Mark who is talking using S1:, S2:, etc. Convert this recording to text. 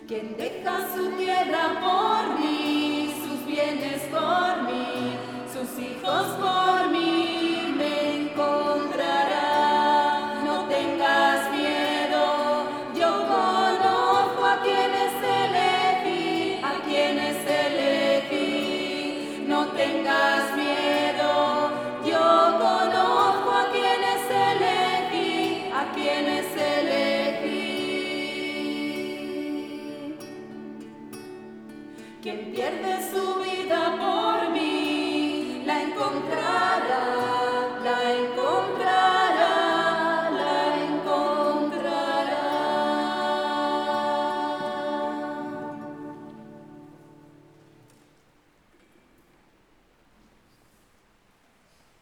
S1: Quien deja su tierra por mí, sus bienes por mí, sus hijos por mí, me encontrará. No tengas miedo, yo conozco a quienes elegí, a quienes elegí. No tengas miedo, yo conozco a quienes elegí, a quienes elegí. Quien pierde su vida